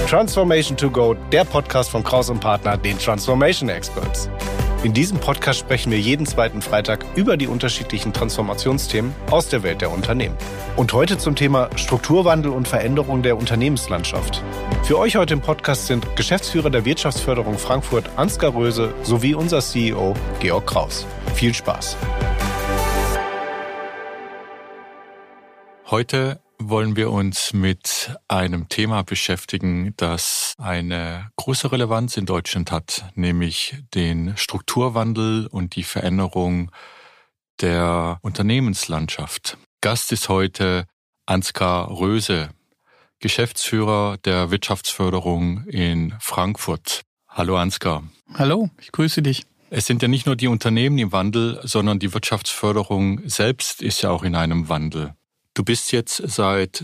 Transformation to Go, der Podcast von Kraus & Partner, den Transformation Experts. In diesem Podcast sprechen wir jeden zweiten Freitag über die unterschiedlichen Transformationsthemen aus der Welt der Unternehmen. Und heute zum Thema Strukturwandel und Veränderung der Unternehmenslandschaft. Für euch heute im Podcast sind Geschäftsführer der Wirtschaftsförderung Frankfurt Ansgar Röse sowie unser CEO Georg Kraus. Viel Spaß! Heute wollen wir uns mit einem Thema beschäftigen, das eine große Relevanz in Deutschland hat, nämlich den Strukturwandel und die Veränderung der Unternehmenslandschaft. Gast ist heute Ansgar Röse, Geschäftsführer der Wirtschaftsförderung in Frankfurt. Hallo Ansgar. Hallo, ich grüße dich. Es sind ja nicht nur die Unternehmen im Wandel, sondern die Wirtschaftsförderung selbst ist ja auch in einem Wandel. Du bist jetzt seit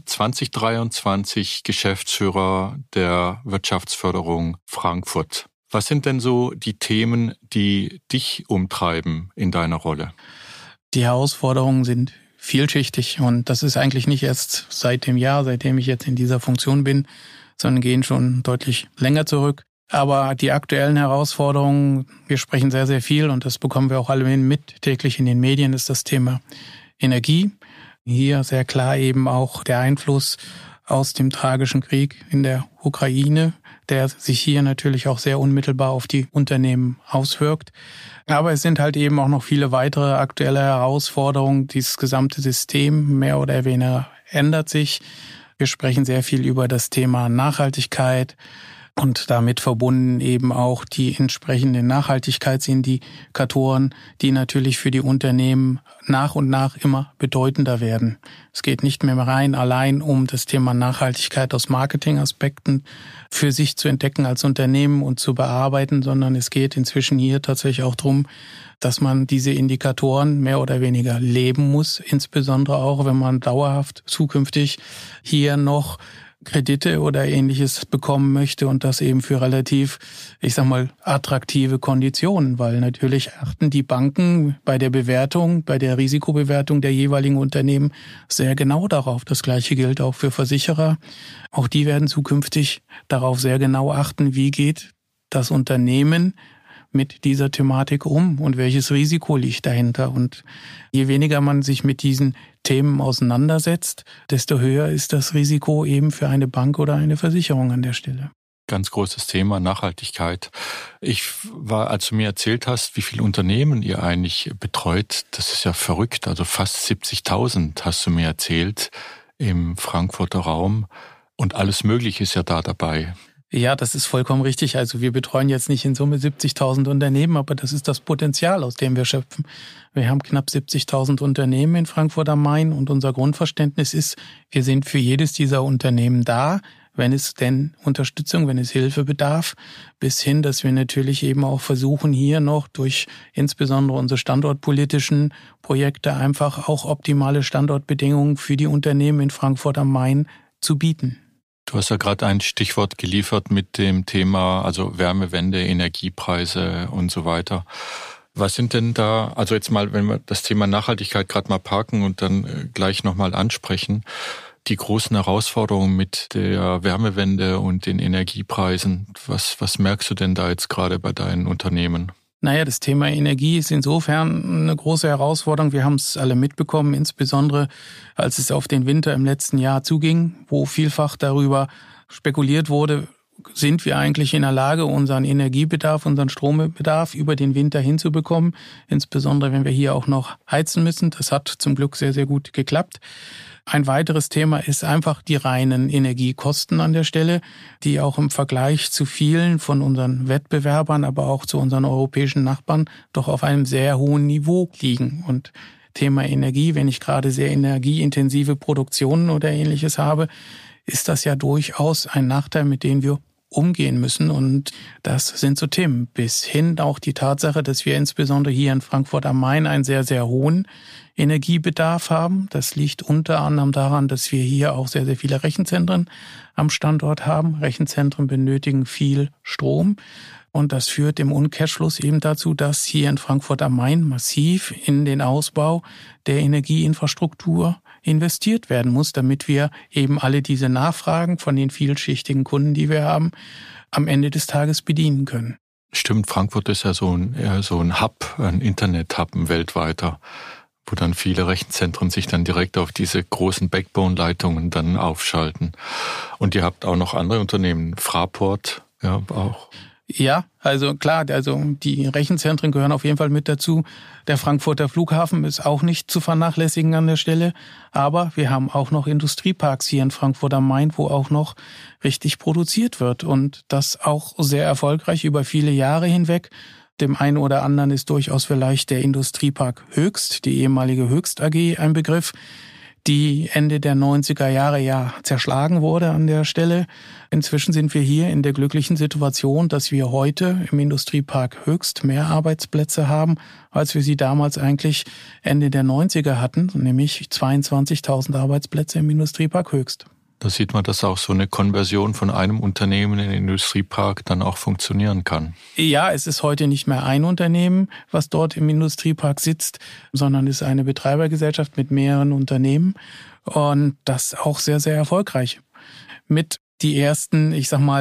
2023 Geschäftsführer der Wirtschaftsförderung Frankfurt. Was sind denn so die Themen, die dich umtreiben in deiner Rolle? Die Herausforderungen sind vielschichtig und das ist eigentlich nicht erst seit dem Jahr, seitdem ich jetzt in dieser Funktion bin, sondern gehen schon deutlich länger zurück. Aber die aktuellen Herausforderungen, wir sprechen sehr, sehr viel und das bekommen wir auch alle mit täglich in den Medien, ist das Thema Energie. Hier sehr klar eben auch der Einfluss aus dem tragischen Krieg in der Ukraine, der sich hier natürlich auch sehr unmittelbar auf die Unternehmen auswirkt. Aber es sind halt eben auch noch viele weitere aktuelle Herausforderungen. Dieses gesamte System mehr oder weniger ändert sich. Wir sprechen sehr viel über das Thema Nachhaltigkeit und damit verbunden eben auch die entsprechenden Nachhaltigkeitsindikatoren, die natürlich für die Unternehmen nach und nach immer bedeutender werden. Es geht nicht mehr rein allein um das Thema Nachhaltigkeit aus Marketingaspekten für sich zu entdecken als Unternehmen und zu bearbeiten, sondern es geht inzwischen hier tatsächlich auch darum, dass man diese Indikatoren mehr oder weniger leben muss, insbesondere auch, wenn man dauerhaft zukünftig hier noch Kredite oder Ähnliches bekommen möchte und das eben für relativ, attraktive Konditionen, weil natürlich achten die Banken bei der Bewertung, bei der Risikobewertung der jeweiligen Unternehmen sehr genau darauf. Das Gleiche gilt auch für Versicherer. Auch die werden zukünftig darauf sehr genau achten, wie geht das Unternehmen mit dieser Thematik um und welches Risiko liegt dahinter. Und je weniger man sich mit diesen Themen auseinandersetzt, desto höher ist das Risiko eben für eine Bank oder eine Versicherung an der Stelle. Ganz großes Thema, Nachhaltigkeit. Als du mir erzählt hast, wie viele Unternehmen ihr eigentlich betreut, das ist ja verrückt. Also fast 70.000 hast du mir erzählt im Frankfurter Raum und alles Mögliche ist ja da dabei. Ja, das ist vollkommen richtig. Also wir betreuen jetzt nicht in Summe 70.000 Unternehmen, aber das ist das Potenzial, aus dem wir schöpfen. Wir haben knapp 70.000 Unternehmen in Frankfurt am Main und unser Grundverständnis ist, wir sind für jedes dieser Unternehmen da, wenn es denn Unterstützung, wenn es Hilfe bedarf, bis hin, dass wir natürlich eben auch versuchen, hier noch durch insbesondere unsere standortpolitischen Projekte einfach auch optimale Standortbedingungen für die Unternehmen in Frankfurt am Main zu bieten. Du hast ja gerade ein Stichwort geliefert mit dem Thema, also Wärmewende, Energiepreise und so weiter. Was sind denn da, also jetzt mal, wenn wir das Thema Nachhaltigkeit gerade mal parken und dann gleich nochmal ansprechen, die großen Herausforderungen mit der Wärmewende und den Energiepreisen, was merkst du denn da jetzt gerade bei deinen Unternehmen? Naja, das Thema Energie ist insofern eine große Herausforderung. Wir haben es alle mitbekommen, insbesondere als es auf den Winter im letzten Jahr zuging, wo vielfach darüber spekuliert wurde, sind wir eigentlich in der Lage, unseren Energiebedarf, unseren Strombedarf über den Winter hinzubekommen, insbesondere wenn wir hier auch noch heizen müssen. Das hat zum Glück sehr, sehr gut geklappt. Ein weiteres Thema ist einfach die reinen Energiekosten an der Stelle, die auch im Vergleich zu vielen von unseren Wettbewerbern, aber auch zu unseren europäischen Nachbarn doch auf einem sehr hohen Niveau liegen. Und Thema Energie, wenn ich gerade sehr energieintensive Produktionen oder Ähnliches habe, ist das ja durchaus ein Nachteil, mit dem wir umgehen müssen. Und das sind so Themen. Bis hin auch die Tatsache, dass wir insbesondere hier in Frankfurt am Main einen sehr, sehr hohen Energiebedarf haben. Das liegt unter anderem daran, dass wir hier auch sehr, sehr viele Rechenzentren am Standort haben. Rechenzentren benötigen viel Strom. Und das führt im Umkehrschluss eben dazu, dass hier in Frankfurt am Main massiv in den Ausbau der Energieinfrastruktur investiert werden muss, damit wir eben alle diese Nachfragen von den vielschichtigen Kunden, die wir haben, am Ende des Tages bedienen können. Stimmt, Frankfurt ist ja so ein Hub, ein Internet-Hub, ein weltweiter, wo dann viele Rechenzentren sich dann direkt auf diese großen Backbone-Leitungen dann aufschalten. Und ihr habt auch noch andere Unternehmen, Fraport, ja, auch. Ja, also klar, die Rechenzentren gehören auf jeden Fall mit dazu. Der Frankfurter Flughafen ist auch nicht zu vernachlässigen an der Stelle. Aber wir haben auch noch Industrieparks hier in Frankfurt am Main, wo auch noch richtig produziert wird. Und das auch sehr erfolgreich über viele Jahre hinweg. Dem einen oder anderen ist durchaus vielleicht der Industriepark Höchst, die ehemalige Höchst AG, ein Begriff, die Ende der 90er Jahre ja zerschlagen wurde an der Stelle. Inzwischen sind wir hier in der glücklichen Situation, dass wir heute im Industriepark Höchst mehr Arbeitsplätze haben, als wir sie damals eigentlich Ende der 90er hatten, nämlich 22.000 Arbeitsplätze im Industriepark Höchst. Da sieht man, dass auch so eine Konversion von einem Unternehmen in den Industriepark dann auch funktionieren kann. Ja, es ist heute nicht mehr ein Unternehmen, was dort im Industriepark sitzt, sondern es ist eine Betreibergesellschaft mit mehreren Unternehmen und das auch sehr, sehr erfolgreich. Mit die ersten,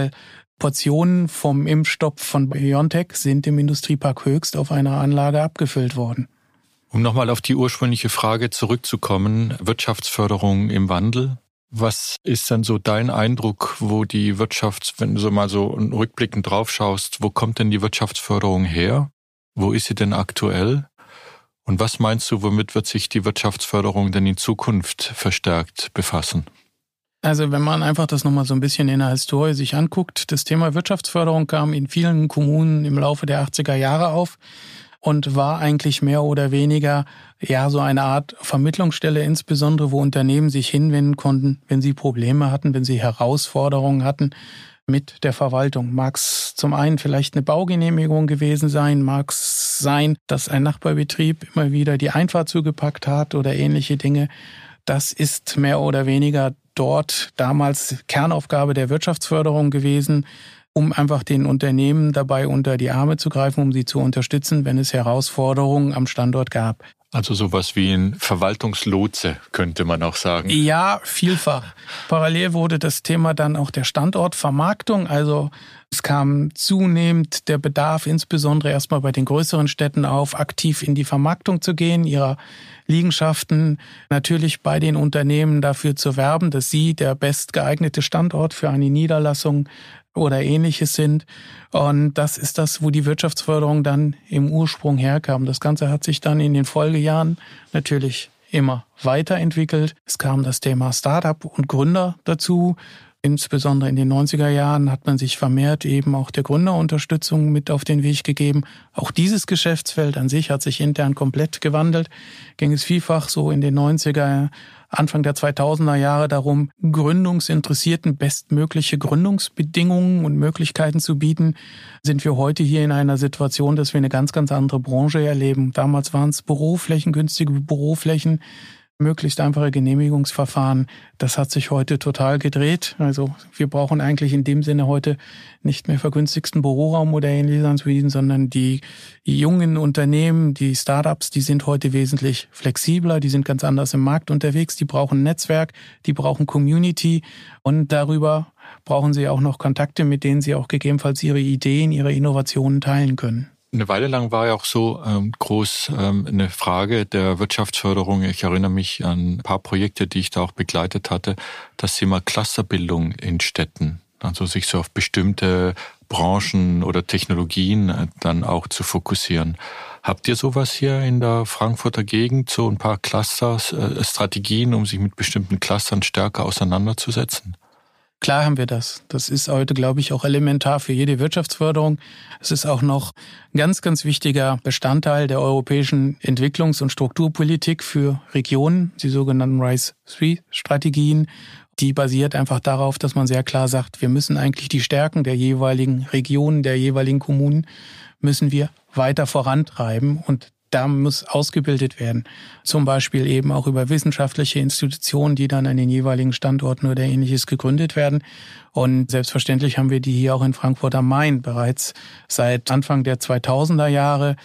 Portionen vom Impfstoff von BioNTech sind im Industriepark Höchst auf einer Anlage abgefüllt worden. Um nochmal auf die ursprüngliche Frage zurückzukommen, Wirtschaftsförderung im Wandel. Was ist denn so dein Eindruck, wo die wenn du so mal so rückblickend drauf schaust, wo kommt denn die Wirtschaftsförderung her? Wo ist sie denn aktuell? Und was meinst du, womit wird sich die Wirtschaftsförderung denn in Zukunft verstärkt befassen? Also wenn man einfach das nochmal so ein bisschen in der Historie sich anguckt, das Thema Wirtschaftsförderung kam in vielen Kommunen im Laufe der 80er Jahre auf und war eigentlich mehr oder weniger so eine Art Vermittlungsstelle, insbesondere wo Unternehmen sich hinwenden konnten, wenn sie Probleme hatten, wenn sie Herausforderungen hatten mit der Verwaltung. Mag es zum einen vielleicht eine Baugenehmigung gewesen sein, mag es sein, dass ein Nachbarbetrieb immer wieder die Einfahrt zugepackt hat oder ähnliche Dinge. Das ist mehr oder weniger dort damals Kernaufgabe der Wirtschaftsförderung gewesen, um einfach den Unternehmen dabei unter die Arme zu greifen, um sie zu unterstützen, wenn es Herausforderungen am Standort gab. Also sowas wie ein Verwaltungslotse, könnte man auch sagen. Ja, vielfach. Parallel wurde das Thema dann auch der Standortvermarktung. Also es kam zunehmend der Bedarf, insbesondere erstmal bei den größeren Städten auf, aktiv in die Vermarktung zu gehen, ihrer Liegenschaften, natürlich bei den Unternehmen dafür zu werben, dass sie der bestgeeignete Standort für eine Niederlassung oder Ähnliches sind. Und das ist das, wo die Wirtschaftsförderung dann im Ursprung herkam. Das Ganze hat sich dann in den Folgejahren natürlich immer weiterentwickelt. Es kam das Thema Startup und Gründer dazu. Insbesondere in den 90er Jahren hat man sich vermehrt eben auch der Gründerunterstützung mit auf den Weg gegeben. Auch dieses Geschäftsfeld an sich hat sich intern komplett gewandelt. Ging es vielfach so in den 90er, Anfang der 2000er Jahre darum, Gründungsinteressierten bestmögliche Gründungsbedingungen und Möglichkeiten zu bieten. Sind wir heute hier in einer Situation, dass wir eine ganz, ganz andere Branche erleben. Damals waren es Büroflächen, günstige Büroflächen, möglichst einfache Genehmigungsverfahren. Das hat sich heute total gedreht. Also wir brauchen eigentlich in dem Sinne heute nicht mehr vergünstigsten Büroraum oder ähnliches anzubieten, sondern die jungen Unternehmen, die Startups, die sind heute wesentlich flexibler, die sind ganz anders im Markt unterwegs, die brauchen Netzwerk, die brauchen Community und darüber brauchen sie auch noch Kontakte, mit denen sie auch gegebenenfalls ihre Ideen, ihre Innovationen teilen können. Eine Weile lang war ja auch so groß eine Frage der Wirtschaftsförderung. Ich erinnere mich an ein paar Projekte, die ich da auch begleitet hatte. Das Thema Clusterbildung in Städten. Also sich so auf bestimmte Branchen oder Technologien dann auch zu fokussieren. Habt ihr sowas hier in der Frankfurter Gegend, so ein paar Clusters, Strategien, um sich mit bestimmten Clustern stärker auseinanderzusetzen? Klar haben wir das. Das ist heute, glaube ich, auch elementar für jede Wirtschaftsförderung. Es ist auch noch ein ganz, ganz wichtiger Bestandteil der europäischen Entwicklungs- und Strukturpolitik für Regionen, die sogenannten RISE-3-Strategien. Die basiert einfach darauf, dass man sehr klar sagt, wir müssen eigentlich die Stärken der jeweiligen Regionen, der jeweiligen Kommunen, müssen wir weiter vorantreiben und da muss ausgebildet werden. Zum Beispiel eben auch über wissenschaftliche Institutionen, die dann an den jeweiligen Standorten oder Ähnliches gegründet werden. Und selbstverständlich haben wir die hier auch in Frankfurt am Main bereits seit Anfang der 2000er Jahre.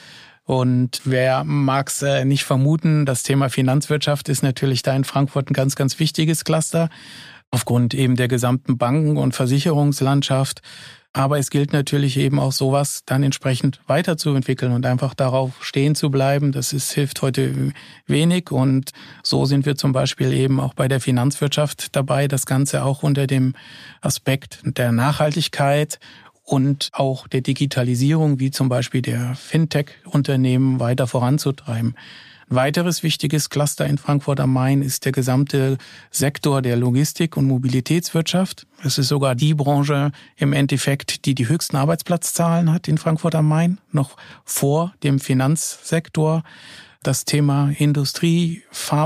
Und wer mag es nicht vermuten, das Thema Finanzwirtschaft ist natürlich da in Frankfurt ein ganz, ganz wichtiges Cluster, aufgrund eben der gesamten Banken- und Versicherungslandschaft. Aber es gilt natürlich eben auch sowas dann entsprechend weiterzuentwickeln und einfach darauf stehen zu bleiben. Hilft heute wenig. Und so sind wir zum Beispiel eben auch bei der Finanzwirtschaft dabei, das Ganze auch unter dem Aspekt der Nachhaltigkeit und auch der Digitalisierung, wie zum Beispiel der Fintech-Unternehmen, weiter voranzutreiben. Ein weiteres wichtiges Cluster in Frankfurt am Main ist der gesamte Sektor der Logistik- und Mobilitätswirtschaft. Es ist sogar die Branche im Endeffekt, die die höchsten Arbeitsplatzzahlen hat in Frankfurt am Main, noch vor dem Finanzsektor. Das Thema Industrie,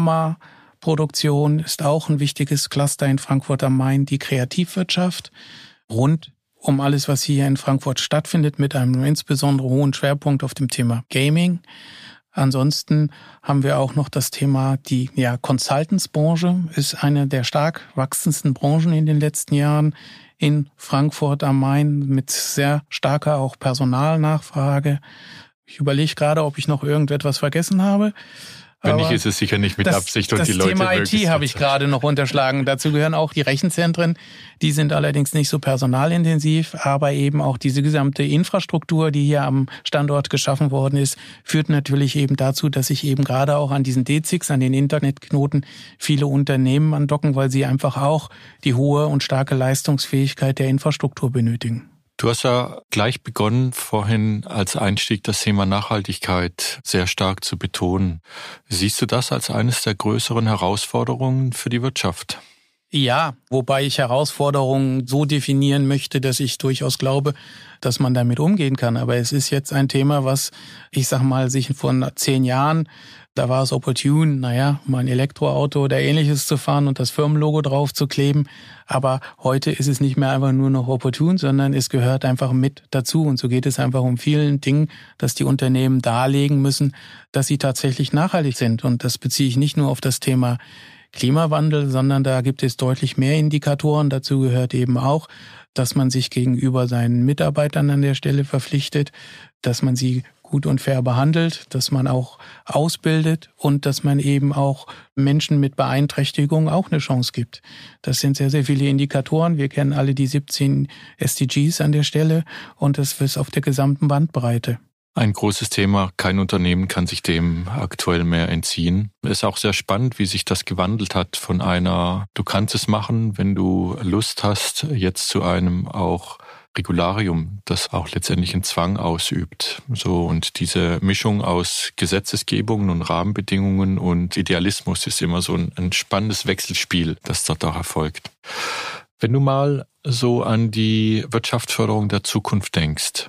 Pharmaproduktion ist auch ein wichtiges Cluster in Frankfurt am Main. Die Kreativwirtschaft rund um alles, was hier in Frankfurt stattfindet, mit einem insbesondere hohen Schwerpunkt auf dem Thema Gaming. Ansonsten haben wir auch noch das Thema, die Consultants-Branche ist eine der stark wachsendsten Branchen in den letzten Jahren in Frankfurt am Main mit sehr starker auch Personalnachfrage. Ich überlege gerade, ob ich noch irgendetwas vergessen habe. Wenn nicht, ist es sicher nicht mit Absicht und die Leute. Das Thema IT habe ich gerade noch unterschlagen. Dazu gehören auch die Rechenzentren. Die sind allerdings nicht so personalintensiv, aber eben auch diese gesamte Infrastruktur, die hier am Standort geschaffen worden ist, führt natürlich eben dazu, dass sich eben gerade auch an diesen DZIGs, an den Internetknoten, viele Unternehmen andocken, weil sie einfach auch die hohe und starke Leistungsfähigkeit der Infrastruktur benötigen. Du hast ja gleich begonnen, vorhin als Einstieg das Thema Nachhaltigkeit sehr stark zu betonen. Siehst du das als eines der größeren Herausforderungen für die Wirtschaft? Ja, wobei ich Herausforderungen so definieren möchte, dass ich durchaus glaube, dass man damit umgehen kann. Aber es ist jetzt ein Thema, was, ich sag mal, sich vor 10 Jahren, da war es opportun, mal ein Elektroauto oder Ähnliches zu fahren und das Firmenlogo drauf zu kleben. Aber heute ist es nicht mehr einfach nur noch opportun, sondern es gehört einfach mit dazu. Und so geht es einfach um vielen Dingen, dass die Unternehmen darlegen müssen, dass sie tatsächlich nachhaltig sind. Und das beziehe ich nicht nur auf das Thema Klimawandel, sondern da gibt es deutlich mehr Indikatoren. Dazu gehört eben auch, dass man sich gegenüber seinen Mitarbeitern an der Stelle verpflichtet, dass man sie gut und fair behandelt, dass man auch ausbildet und dass man eben auch Menschen mit Beeinträchtigung auch eine Chance gibt. Das sind sehr, sehr viele Indikatoren. Wir kennen alle die 17 SDGs an der Stelle und das ist auf der gesamten Bandbreite. Ein großes Thema. Kein Unternehmen kann sich dem aktuell mehr entziehen. Es ist auch sehr spannend, wie sich das gewandelt hat von einer, du kannst es machen, wenn du Lust hast, jetzt zu einem auch Regularium, das auch letztendlich einen Zwang ausübt. So, und diese Mischung aus Gesetzesgebungen und Rahmenbedingungen und Idealismus ist immer so ein spannendes Wechselspiel, das dort auch erfolgt. Wenn du mal so an die Wirtschaftsförderung der Zukunft denkst,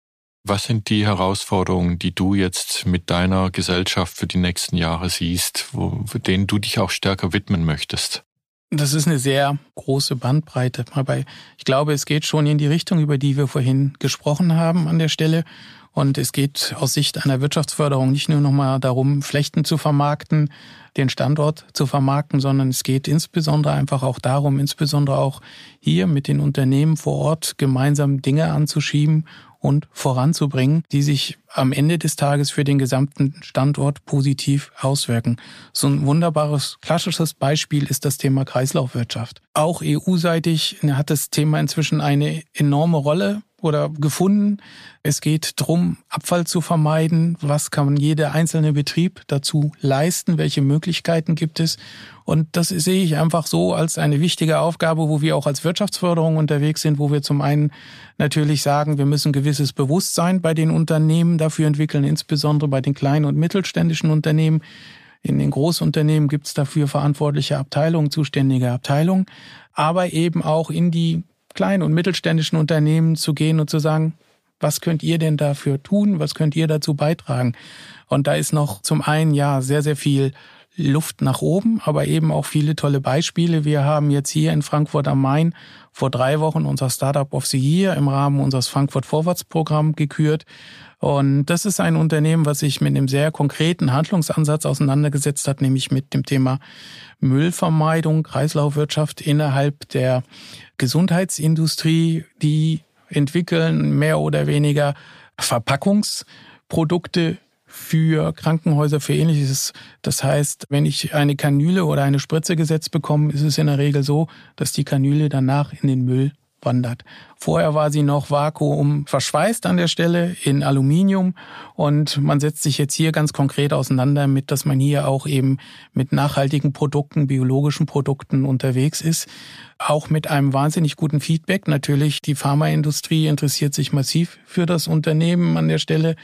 was sind die Herausforderungen, die du jetzt mit deiner Gesellschaft für die nächsten Jahre siehst, denen du dich auch stärker widmen möchtest? Das ist eine sehr große Bandbreite. Aber ich glaube, es geht schon in die Richtung, über die wir vorhin gesprochen haben an der Stelle. Und es geht aus Sicht einer Wirtschaftsförderung nicht nur nochmal darum, Flächen zu vermarkten, den Standort zu vermarkten, sondern es geht insbesondere einfach auch darum, insbesondere auch hier mit den Unternehmen vor Ort gemeinsam Dinge anzuschieben und voranzubringen, die sich am Ende des Tages für den gesamten Standort positiv auswirken. So ein wunderbares, klassisches Beispiel ist das Thema Kreislaufwirtschaft. Auch EU-seitig hat das Thema inzwischen eine enorme Rolle gefunden. Es geht darum, Abfall zu vermeiden. Was kann jeder einzelne Betrieb dazu leisten? Welche Möglichkeiten gibt es? Und das sehe ich einfach so als eine wichtige Aufgabe, wo wir auch als Wirtschaftsförderung unterwegs sind, wo wir zum einen natürlich sagen, wir müssen gewisses Bewusstsein bei den Unternehmen dafür entwickeln, insbesondere bei den kleinen und mittelständischen Unternehmen. In den Großunternehmen gibt es dafür verantwortliche Abteilungen, zuständige Abteilungen, aber eben auch in die kleinen und mittelständischen Unternehmen zu gehen und zu sagen, was könnt ihr denn dafür tun? Was könnt ihr dazu beitragen? Und da ist noch zum einen sehr, sehr viel Luft nach oben, aber eben auch viele tolle Beispiele. Wir haben jetzt hier in Frankfurt am Main vor 3 Wochen unser Startup of the Year im Rahmen unseres Frankfurt Forwards Programm gekürt. Und das ist ein Unternehmen, was sich mit einem sehr konkreten Handlungsansatz auseinandergesetzt hat, nämlich mit dem Thema Müllvermeidung, Kreislaufwirtschaft innerhalb der Gesundheitsindustrie. Die entwickeln mehr oder weniger Verpackungsprodukte für Krankenhäuser, für Ähnliches. Das heißt, wenn ich eine Kanüle oder eine Spritze gesetzt bekomme, ist es in der Regel so, dass die Kanüle danach in den Müll wandert. Vorher war sie noch Vakuum verschweißt an der Stelle in Aluminium und man setzt sich jetzt hier ganz konkret auseinander mit, dass man hier auch eben mit nachhaltigen Produkten, biologischen Produkten unterwegs ist. Auch mit einem wahnsinnig guten Feedback. Natürlich, die Pharmaindustrie interessiert sich massiv für das Unternehmen an der Stelle.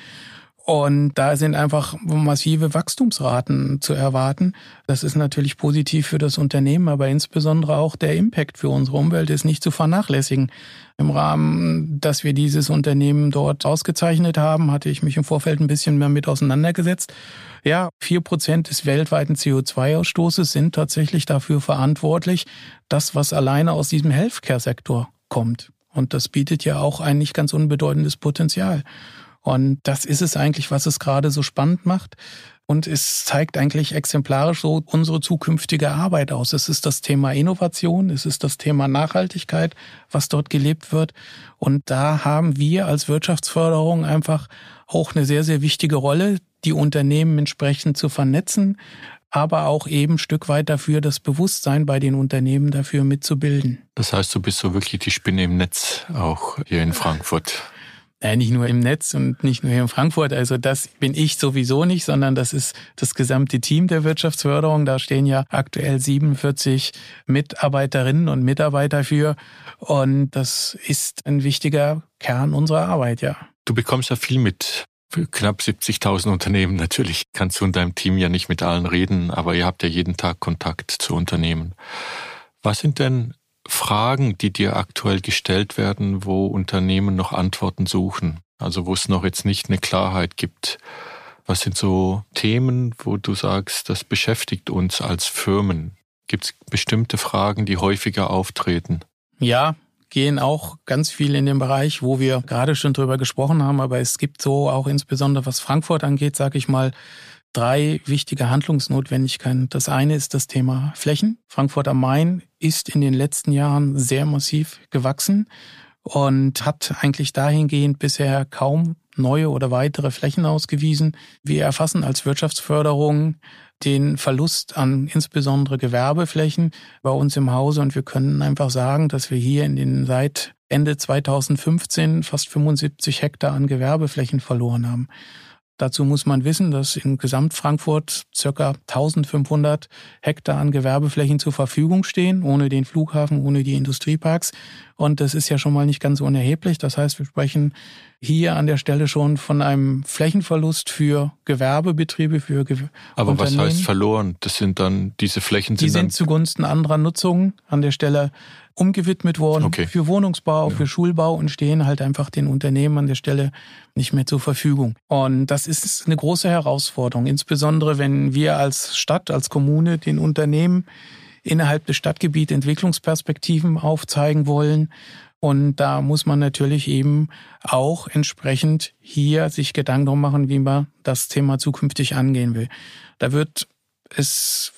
Und da sind einfach massive Wachstumsraten zu erwarten. Das ist natürlich positiv für das Unternehmen, aber insbesondere auch der Impact für unsere Umwelt ist nicht zu vernachlässigen. Im Rahmen, dass wir dieses Unternehmen dort ausgezeichnet haben, hatte ich mich im Vorfeld ein bisschen mehr mit auseinandergesetzt. Ja, 4% des weltweiten CO2-Ausstoßes sind tatsächlich dafür verantwortlich, das, was alleine aus diesem Healthcare-Sektor kommt. Und das bietet ja auch ein nicht ganz unbedeutendes Potenzial. Und das ist es eigentlich, was es gerade so spannend macht. Und es zeigt eigentlich exemplarisch so unsere zukünftige Arbeit aus. Es ist das Thema Innovation, es ist das Thema Nachhaltigkeit, was dort gelebt wird. Und da haben wir als Wirtschaftsförderung einfach auch eine sehr, sehr wichtige Rolle, die Unternehmen entsprechend zu vernetzen, aber auch eben ein Stück weit dafür das Bewusstsein bei den Unternehmen dafür mitzubilden. Das heißt, du bist so wirklich die Spinne im Netz, auch hier in Frankfurt. Nicht nur im Netz und nicht nur hier in Frankfurt. Also das bin ich sowieso nicht, sondern das ist das gesamte Team der Wirtschaftsförderung. Da stehen ja aktuell 47 Mitarbeiterinnen und Mitarbeiter für. Und das ist ein wichtiger Kern unserer Arbeit, ja. Du bekommst ja viel mit. Für knapp 70.000 Unternehmen. Natürlich kannst du in deinem Team ja nicht mit allen reden, aber ihr habt ja jeden Tag Kontakt zu Unternehmen. Was sind denn Fragen, die dir aktuell gestellt werden, wo Unternehmen noch Antworten suchen? Also wo es noch jetzt nicht eine Klarheit gibt. Was sind so Themen, wo du sagst, das beschäftigt uns als Firmen? Gibt es bestimmte Fragen, die häufiger auftreten? Ja, gehen auch ganz viel in den Bereich, wo wir gerade schon drüber gesprochen haben. Aber es gibt so auch insbesondere, was Frankfurt angeht, sage ich mal, 3 wichtige Handlungsnotwendigkeiten. Das eine ist das Thema Flächen. Frankfurt am Main ist in den letzten Jahren sehr massiv gewachsen und hat eigentlich dahingehend bisher kaum neue oder weitere Flächen ausgewiesen. Wir erfassen als Wirtschaftsförderung den Verlust an insbesondere Gewerbeflächen bei uns im Hause und wir können einfach sagen, dass wir hier seit Ende 2015 fast 75 Hektar an Gewerbeflächen verloren haben. Dazu muss man wissen, dass in Gesamtfrankfurt ca. 1500 Hektar an Gewerbeflächen zur Verfügung stehen, ohne den Flughafen, ohne die Industrieparks. Und das ist ja schon mal nicht ganz unerheblich. Das heißt, wir sprechen hier an der Stelle schon von einem Flächenverlust für Gewerbebetriebe, für Aber Unternehmen. Was heißt verloren? Das sind dann, diese Flächen Die sind zugunsten anderer Nutzungen an der Stelle umgewidmet worden, okay, für Wohnungsbau, für Schulbau und stehen halt einfach den Unternehmen an der Stelle nicht mehr zur Verfügung. Und das ist eine große Herausforderung, insbesondere wenn wir als Stadt, als Kommune den Unternehmen innerhalb des Stadtgebiets Entwicklungsperspektiven aufzeigen wollen. Und da muss man natürlich eben auch entsprechend hier sich Gedanken darum machen, wie man das Thema zukünftig angehen will. Da wird es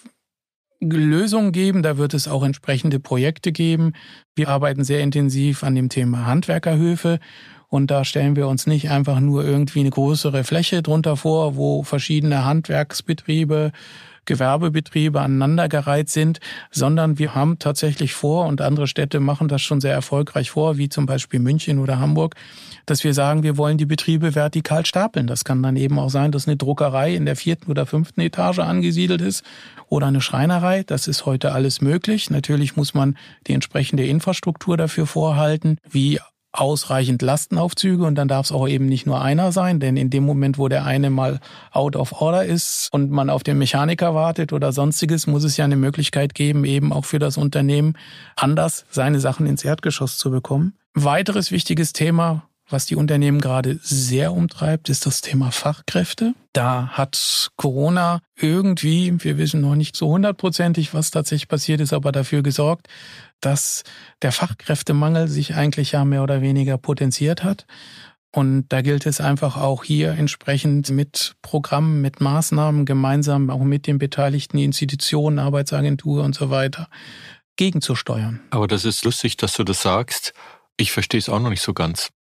Lösungen geben, da wird es auch entsprechende Projekte geben. Wir arbeiten sehr intensiv an dem Thema Handwerkerhöfe und da stellen wir uns nicht einfach nur irgendwie eine größere Fläche drunter vor, wo verschiedene Handwerksbetriebe, Gewerbebetriebe aneinandergereiht sind, sondern wir haben tatsächlich vor, und andere Städte machen das schon sehr erfolgreich vor, wie zum Beispiel München oder Hamburg, dass wir sagen, wir wollen die Betriebe vertikal stapeln. Das kann dann eben auch sein, dass eine Druckerei in der 4. oder 5. Etage angesiedelt ist oder eine Schreinerei. Das ist heute alles möglich. Natürlich muss man die entsprechende Infrastruktur dafür vorhalten, wie ausreichend Lastenaufzüge, und dann darf es auch eben nicht nur einer sein, denn in dem Moment, wo der eine mal out of order ist und man auf den Mechaniker wartet oder sonstiges, muss es ja eine Möglichkeit geben, eben auch für das Unternehmen anders seine Sachen ins Erdgeschoss zu bekommen. Weiteres wichtiges Thema, was die Unternehmen gerade sehr umtreibt, ist das Thema Fachkräfte. Da hat Corona irgendwie, wir wissen noch nicht so 100%, was tatsächlich passiert ist, aber dafür gesorgt, dass der Fachkräftemangel sich eigentlich ja mehr oder weniger potenziert hat. Und da gilt es einfach auch hier entsprechend mit Programmen, mit Maßnahmen gemeinsam auch mit den beteiligten Institutionen, Arbeitsagentur und so weiter gegenzusteuern. Aber das ist lustig, dass du das sagst. Ich verstehe es auch noch nicht so ganz.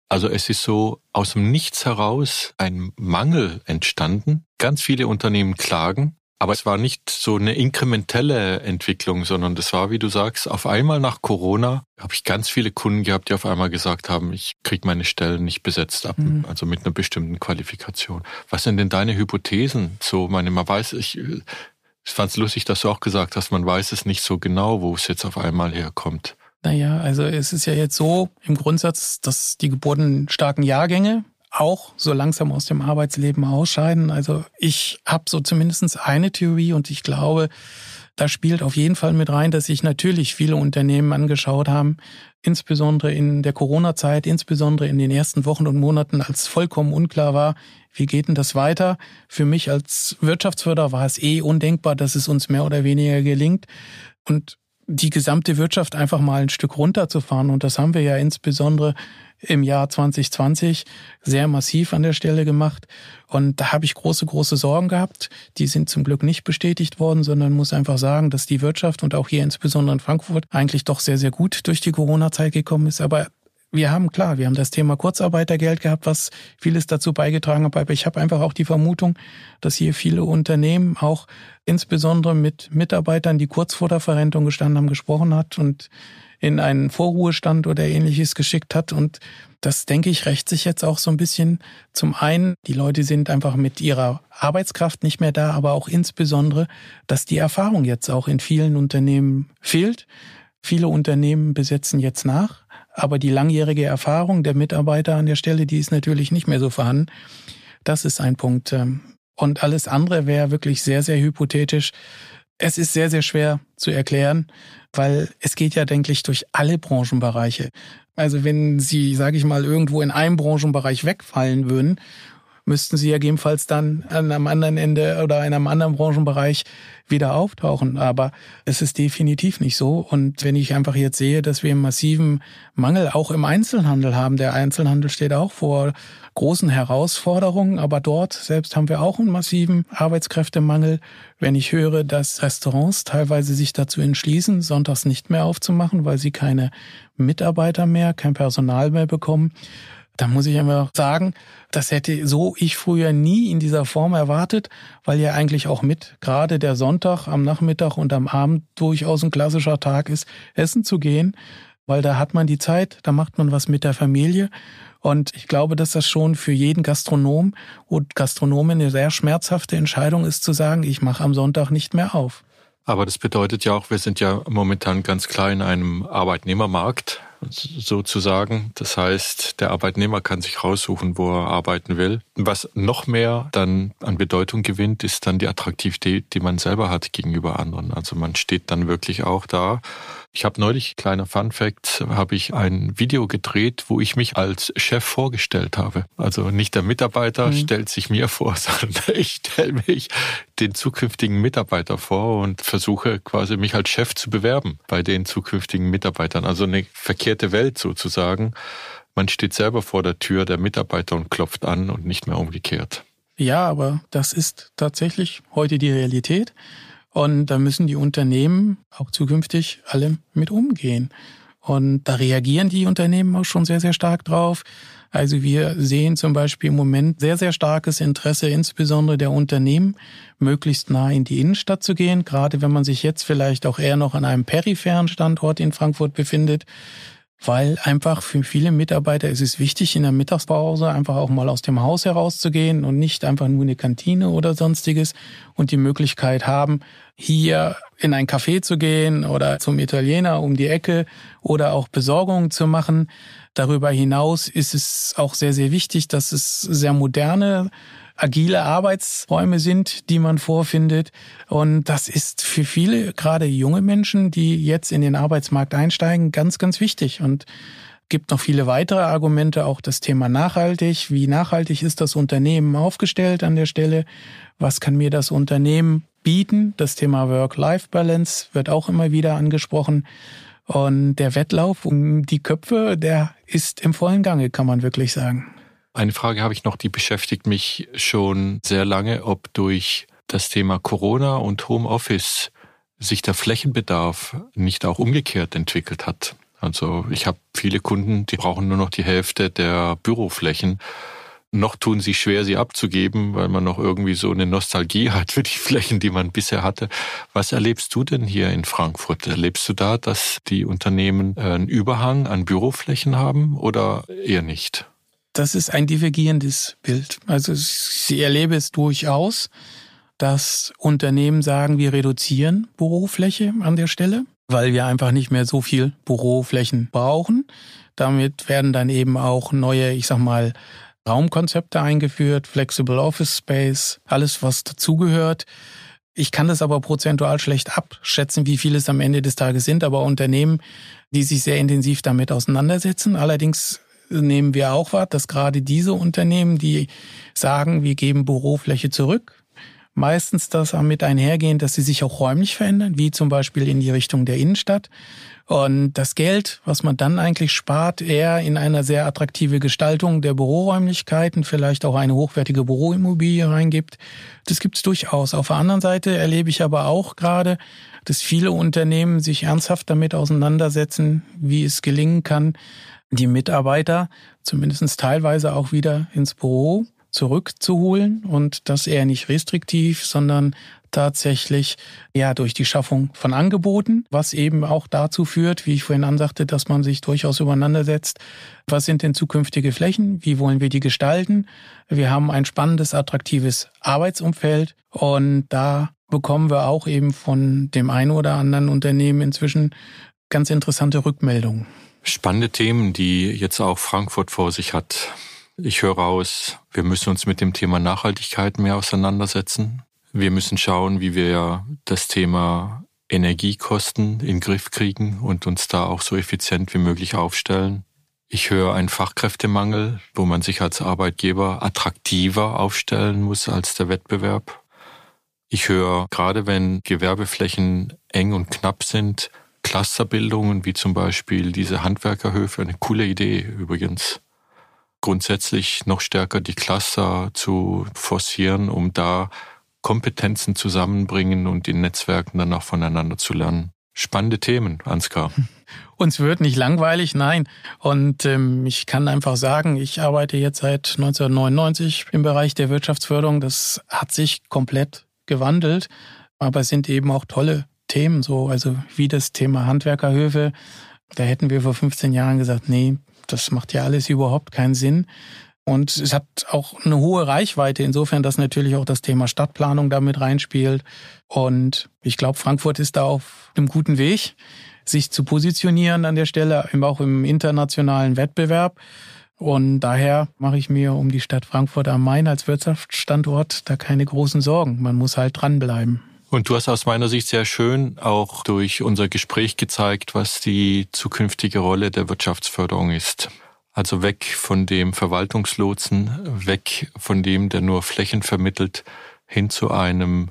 Also es ist so aus dem Nichts heraus ein Mangel entstanden. Ganz viele Unternehmen klagen, aber es war nicht so eine inkrementelle Entwicklung, sondern das war, wie du sagst, auf einmal nach Corona habe ich ganz viele Kunden gehabt, die auf einmal gesagt haben, ich kriege meine Stellen nicht besetzt ab, also mit einer bestimmten Qualifikation. Was sind denn deine Hypothesen? So, man weiß, ich fand es lustig, dass du auch gesagt hast, man weiß es nicht so genau, wo es jetzt auf einmal herkommt. Naja, also es ist ja jetzt so im Grundsatz, dass die geburtenstarken Jahrgänge auch so langsam aus dem Arbeitsleben ausscheiden. Also ich habe so zumindest eine Theorie und ich glaube, da spielt auf jeden Fall mit rein, dass sich natürlich viele Unternehmen angeschaut haben, insbesondere in der Corona-Zeit, insbesondere in den ersten Wochen und Monaten, als vollkommen unklar war, wie geht denn das weiter? Für mich als Wirtschaftsförderer war es undenkbar, dass es uns mehr oder weniger gelingt. Und die gesamte Wirtschaft einfach mal ein Stück runterzufahren. Und das haben wir ja insbesondere im Jahr 2020 sehr massiv an der Stelle gemacht. Und da habe ich große Sorgen gehabt. Die sind zum Glück nicht bestätigt worden, sondern muss einfach sagen, dass die Wirtschaft und auch hier insbesondere in Frankfurt eigentlich doch sehr, sehr gut durch die Corona-Zeit gekommen ist. Aber wir haben das Thema Kurzarbeitergeld gehabt, was vieles dazu beigetragen hat. Aber ich habe einfach auch die Vermutung, dass hier viele Unternehmen auch insbesondere mit Mitarbeitern, die kurz vor der Verrentung gestanden haben, gesprochen hat und in einen Vorruhestand oder Ähnliches geschickt hat. Und das, denke ich, rächt sich jetzt auch so ein bisschen. Zum einen, die Leute sind einfach mit ihrer Arbeitskraft nicht mehr da, aber auch insbesondere, dass die Erfahrung jetzt auch in vielen Unternehmen fehlt. Viele Unternehmen besetzen jetzt nach. Aber die langjährige Erfahrung der Mitarbeiter an der Stelle, die ist natürlich nicht mehr so vorhanden. Das ist ein Punkt. Und alles andere wäre wirklich sehr, sehr hypothetisch. Es ist sehr, sehr schwer zu erklären, weil es geht ja, denke ich, durch alle Branchenbereiche. Also wenn Sie, sage ich mal, irgendwo in einem Branchenbereich wegfallen würden, müssten sie ja gegebenenfalls dann an einem anderen Ende oder in einem anderen Branchenbereich wieder auftauchen. Aber es ist definitiv nicht so. Und wenn ich einfach jetzt sehe, dass wir einen massiven Mangel auch im Einzelhandel haben, der Einzelhandel steht auch vor großen Herausforderungen, aber dort selbst haben wir auch einen massiven Arbeitskräftemangel. Wenn ich höre, dass Restaurants teilweise sich dazu entschließen, sonntags nicht mehr aufzumachen, weil sie keine Mitarbeiter mehr, kein Personal mehr bekommen, da muss ich einfach sagen, das hätte so ich früher nie in dieser Form erwartet, weil ja eigentlich auch gerade der Sonntag am Nachmittag und am Abend durchaus ein klassischer Tag ist, essen zu gehen, weil da hat man die Zeit, da macht man was mit der Familie. Und ich glaube, dass das schon für jeden Gastronom und Gastronomin eine sehr schmerzhafte Entscheidung ist, zu sagen, ich mache am Sonntag nicht mehr auf. Aber das bedeutet ja auch, wir sind ja momentan ganz klar in einem Arbeitnehmermarkt, sozusagen. Das heißt, der Arbeitnehmer kann sich raussuchen, wo er arbeiten will. Was noch mehr dann an Bedeutung gewinnt, ist dann die Attraktivität, die man selber hat gegenüber anderen. Also man steht dann wirklich auch da. Ich habe neulich, kleiner Funfact, habe ich ein Video gedreht, wo ich mich als Chef vorgestellt habe. Also nicht der Mitarbeiter stellt sich mir vor, sondern ich stelle mich den zukünftigen Mitarbeiter vor und versuche quasi mich als Chef zu bewerben bei den zukünftigen Mitarbeitern. Also eine verkehrte Welt sozusagen. Man steht selber vor der Tür der Mitarbeiter und klopft an und nicht mehr umgekehrt. Ja, aber das ist tatsächlich heute die Realität. Und da müssen die Unternehmen auch zukünftig alle mit umgehen. Und da reagieren die Unternehmen auch schon sehr, sehr stark drauf. Also wir sehen zum Beispiel im Moment sehr, sehr starkes Interesse, insbesondere der Unternehmen, möglichst nah in die Innenstadt zu gehen. Gerade wenn man sich jetzt vielleicht auch eher noch an einem peripheren Standort in Frankfurt befindet. Weil einfach für viele Mitarbeiter ist es wichtig, in der Mittagspause einfach auch mal aus dem Haus herauszugehen und nicht einfach nur eine Kantine oder sonstiges und die Möglichkeit haben, hier in ein Café zu gehen oder zum Italiener um die Ecke oder auch Besorgungen zu machen. Darüber hinaus ist es auch sehr, sehr wichtig, dass es sehr moderne, agile Arbeitsräume sind, die man vorfindet. Und das ist für viele, gerade junge Menschen, die jetzt in den Arbeitsmarkt einsteigen, ganz, ganz wichtig. Und gibt noch viele weitere Argumente, auch das Thema nachhaltig. Wie nachhaltig ist das Unternehmen aufgestellt an der Stelle? Was kann mir das Unternehmen bieten? Das Thema Work-Life-Balance wird auch immer wieder angesprochen. Und der Wettlauf um die Köpfe, der ist im vollen Gange, kann man wirklich sagen. Eine Frage habe ich noch, die beschäftigt mich schon sehr lange, ob durch das Thema Corona und Homeoffice sich der Flächenbedarf nicht auch umgekehrt entwickelt hat. Also ich habe viele Kunden, die brauchen nur noch die Hälfte der Büroflächen. Noch tun sie schwer, sie abzugeben, weil man noch irgendwie so eine Nostalgie hat für die Flächen, die man bisher hatte. Was erlebst du denn hier in Frankfurt? Erlebst du da, dass die Unternehmen einen Überhang an Büroflächen haben oder eher nicht? Das ist ein divergierendes Bild. Also ich erlebe es durchaus, dass Unternehmen sagen, wir reduzieren Bürofläche an der Stelle, weil wir einfach nicht mehr so viel Büroflächen brauchen. Damit werden dann eben auch neue, Raumkonzepte eingeführt, Flexible Office Space, alles was dazugehört. Ich kann das aber prozentual schlecht abschätzen, wie viele es am Ende des Tages sind, aber Unternehmen, die sich sehr intensiv damit auseinandersetzen. Allerdings nehmen wir auch wahr, dass gerade diese Unternehmen, die sagen, wir geben Bürofläche zurück, meistens das damit einhergehen, dass sie sich auch räumlich verändern, wie zum Beispiel in die Richtung der Innenstadt. Und das Geld, was man dann eigentlich spart, eher in eine sehr attraktive Gestaltung der Büroräumlichkeiten, vielleicht auch eine hochwertige Büroimmobilie reingibt. Das gibt es durchaus. Auf der anderen Seite erlebe ich aber auch gerade, dass viele Unternehmen sich ernsthaft damit auseinandersetzen, wie es gelingen kann, die Mitarbeiter zumindest teilweise auch wieder ins Büro zurückzuholen und das eher nicht restriktiv, sondern tatsächlich durch die Schaffung von Angeboten, was eben auch dazu führt, wie ich vorhin ansagte, dass man sich durchaus auseinandersetzt, was sind denn zukünftige Flächen, wie wollen wir die gestalten. Wir haben ein spannendes, attraktives Arbeitsumfeld und da bekommen wir auch eben von dem einen oder anderen Unternehmen inzwischen ganz interessante Rückmeldungen. Spannende Themen, die jetzt auch Frankfurt vor sich hat. Ich höre raus, wir müssen uns mit dem Thema Nachhaltigkeit mehr auseinandersetzen. Wir müssen schauen, wie wir das Thema Energiekosten in den Griff kriegen und uns da auch so effizient wie möglich aufstellen. Ich höre einen Fachkräftemangel, wo man sich als Arbeitgeber attraktiver aufstellen muss als der Wettbewerb. Ich höre, gerade wenn Gewerbeflächen eng und knapp sind, Clusterbildungen wie zum Beispiel diese Handwerkerhöfe, eine coole Idee übrigens. Grundsätzlich noch stärker die Cluster zu forcieren, um da Kompetenzen zusammenbringen und in Netzwerken dann auch voneinander zu lernen. Spannende Themen, Ansgar. Uns wird nicht langweilig, nein. Und ich kann einfach sagen, ich arbeite jetzt seit 1999 im Bereich der Wirtschaftsförderung. Das hat sich komplett gewandelt, aber es sind eben auch tolle Themen, also wie das Thema Handwerkerhöfe. Da hätten wir vor 15 Jahren gesagt, nee, das macht ja alles überhaupt keinen Sinn. Und es hat auch eine hohe Reichweite, insofern, dass natürlich auch das Thema Stadtplanung damit reinspielt. Und ich glaube, Frankfurt ist da auf einem guten Weg, sich zu positionieren an der Stelle, auch im internationalen Wettbewerb. Und daher mache ich mir um die Stadt Frankfurt am Main als Wirtschaftsstandort da keine großen Sorgen. Man muss halt dranbleiben. Und du hast aus meiner Sicht sehr schön auch durch unser Gespräch gezeigt, was die zukünftige Rolle der Wirtschaftsförderung ist. Also weg von dem Verwaltungslotsen, weg von dem, der nur Flächen vermittelt, hin zu einem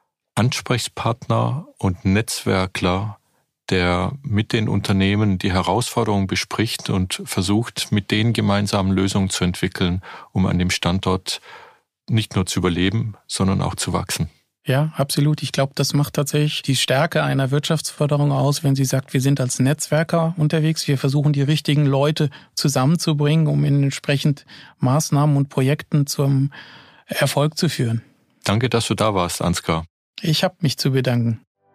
Ansprechpartner und Netzwerkler, der mit den Unternehmen die Herausforderungen bespricht und versucht, mit denen gemeinsam Lösungen zu entwickeln, um an dem Standort nicht nur zu überleben, sondern auch zu wachsen. Ja, absolut. Ich glaube, das macht tatsächlich die Stärke einer Wirtschaftsförderung aus, wenn sie sagt, wir sind als Netzwerker unterwegs. Wir versuchen, die richtigen Leute zusammenzubringen, um entsprechend Maßnahmen und Projekten zum Erfolg zu führen. Danke, dass du da warst, Ansgar. Ich habe mich zu bedanken.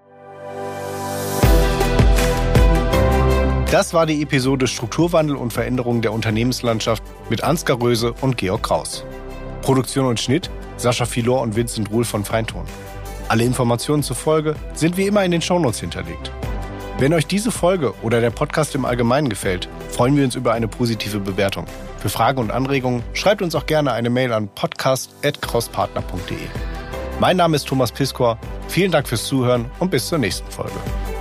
Das war die Episode Strukturwandel und Veränderung der Unternehmenslandschaft mit Ansgar Röse und Georg Kraus. Produktion und Schnitt Sascha Filor und Vincent Ruhl von Feinton. Alle Informationen zur Folge sind wie immer in den Shownotes hinterlegt. Wenn euch diese Folge oder der Podcast im Allgemeinen gefällt, freuen wir uns über eine positive Bewertung. Für Fragen und Anregungen schreibt uns auch gerne eine Mail an podcast@krauspartner.de. Mein Name ist Thomas Piskor. Vielen Dank fürs Zuhören und bis zur nächsten Folge.